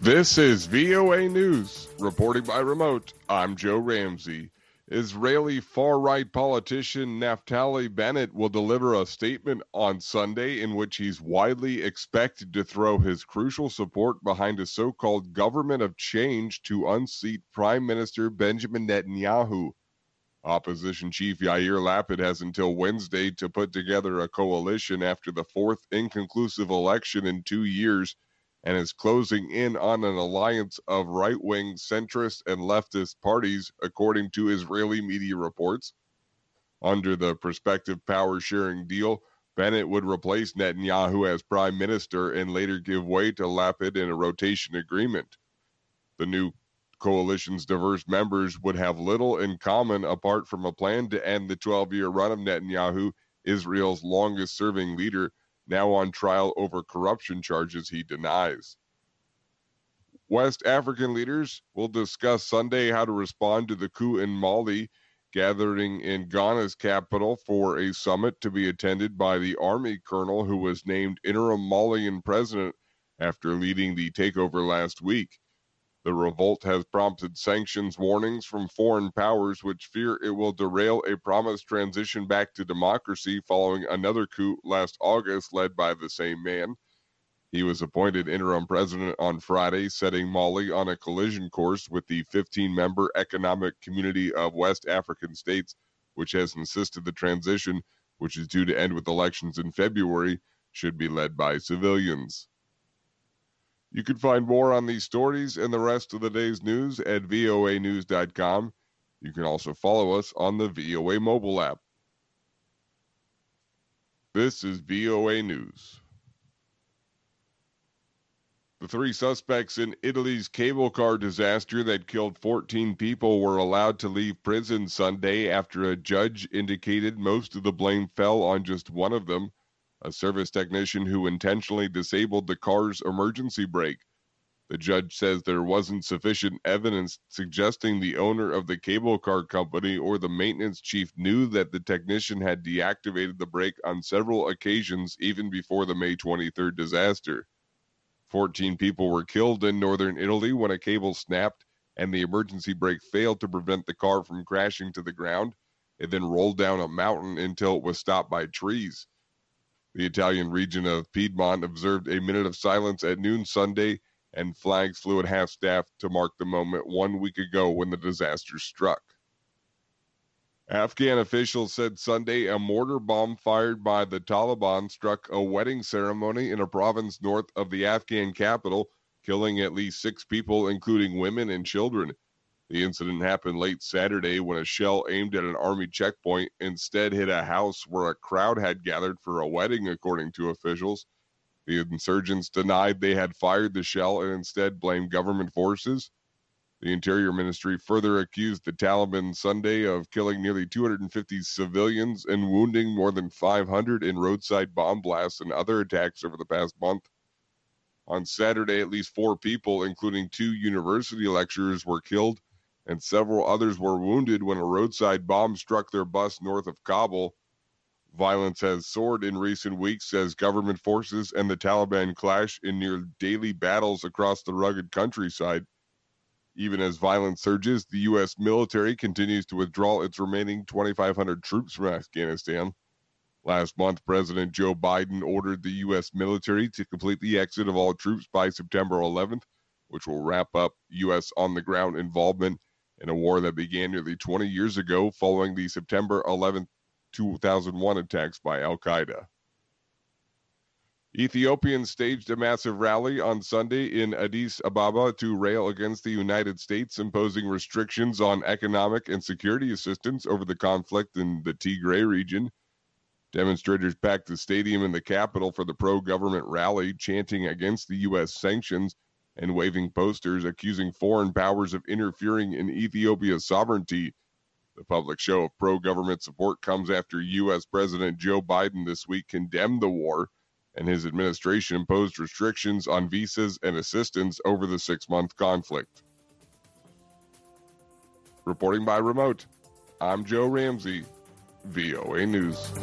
This is VOA News. Reporting by remote, I'm Joe Ramsey. Israeli far-right politician Naftali Bennett will deliver a statement on Sunday in which he's widely expected to throw his crucial support behind a so-called government of change to unseat Prime Minister Benjamin Netanyahu. Opposition chief Yair Lapid has until Wednesday to put together a coalition after the fourth inconclusive election in 2 years, and is closing in on an alliance of right-wing, centrist, and leftist parties, according to Israeli media reports. Under the prospective power-sharing deal, Bennett would replace Netanyahu as prime minister and later give way to Lapid in a rotation agreement. The new coalition's diverse members would have little in common apart from a plan to end the 12-year run of Netanyahu, Israel's longest-serving leader, now on trial over corruption charges he denies. West African leaders will discuss Sunday how to respond to the coup in Mali, gathering in Ghana's capital for a summit to be attended by the army colonel who was named interim Malian president after leading the takeover last week. The revolt has prompted sanctions warnings from foreign powers which fear it will derail a promised transition back to democracy following another coup last August led by the same man. He was appointed interim president on Friday, setting Mali on a collision course with the 15-member Economic Community of West African States, which has insisted the transition, which is due to end with elections in February, should be led by civilians. You can find more on these stories and the rest of the day's news at voanews.com. You can also follow us on the VOA mobile app. This is VOA News. The 3 suspects in Italy's cable car disaster that killed 14 people were allowed to leave prison Sunday after a judge indicated most of the blame fell on just one of them, a service technician who intentionally disabled the car's emergency brake. The judge says there wasn't sufficient evidence suggesting the owner of the cable car company or the maintenance chief knew that the technician had deactivated the brake on several occasions even before the May 23rd disaster. 14 people were killed in northern Italy when a cable snapped and the emergency brake failed to prevent the car from crashing to the ground. It then rolled down a mountain until it was stopped by trees. The Italian region of Piedmont observed a minute of silence at noon Sunday, and flags flew at half-staff to mark the moment 1 week ago when the disaster struck. Afghan officials said Sunday a mortar bomb fired by the Taliban struck a wedding ceremony in a province north of the Afghan capital, killing at least 6 people, including women and children. The incident happened late Saturday when a shell aimed at an army checkpoint instead hit a house where a crowd had gathered for a wedding, according to officials. The insurgents denied they had fired the shell and instead blamed government forces. The Interior Ministry further accused the Taliban Sunday of killing nearly 250 civilians and wounding more than 500 in roadside bomb blasts and other attacks over the past month. On Saturday, at least 4 people, including 2 university lecturers, were killed, and several others were wounded when a roadside bomb struck their bus north of Kabul. Violence has soared in recent weeks as government forces and the Taliban clash in near daily battles across the rugged countryside. Even as violence surges, the U.S. military continues to withdraw its remaining 2,500 troops from Afghanistan. Last month, President Joe Biden ordered the U.S. military to complete the exit of all troops by September 11th, which will wrap up U.S. on-the-ground involvement in a war that began nearly 20 years ago following the September 11, 2001 attacks by al-Qaeda. Ethiopians staged a massive rally on Sunday in Addis Ababa to rail against the United States imposing restrictions on economic and security assistance over the conflict in the Tigray region. Demonstrators packed the stadium in the capital for the pro-government rally, chanting against the U.S. sanctions and waving posters accusing foreign powers of interfering in Ethiopia's sovereignty. The public show of pro-government support comes after U.S. President Joe Biden this week condemned the war, and his administration imposed restrictions on visas and assistance over the 6-month conflict. Reporting by remote, I'm Joe Ramsey, VOA News.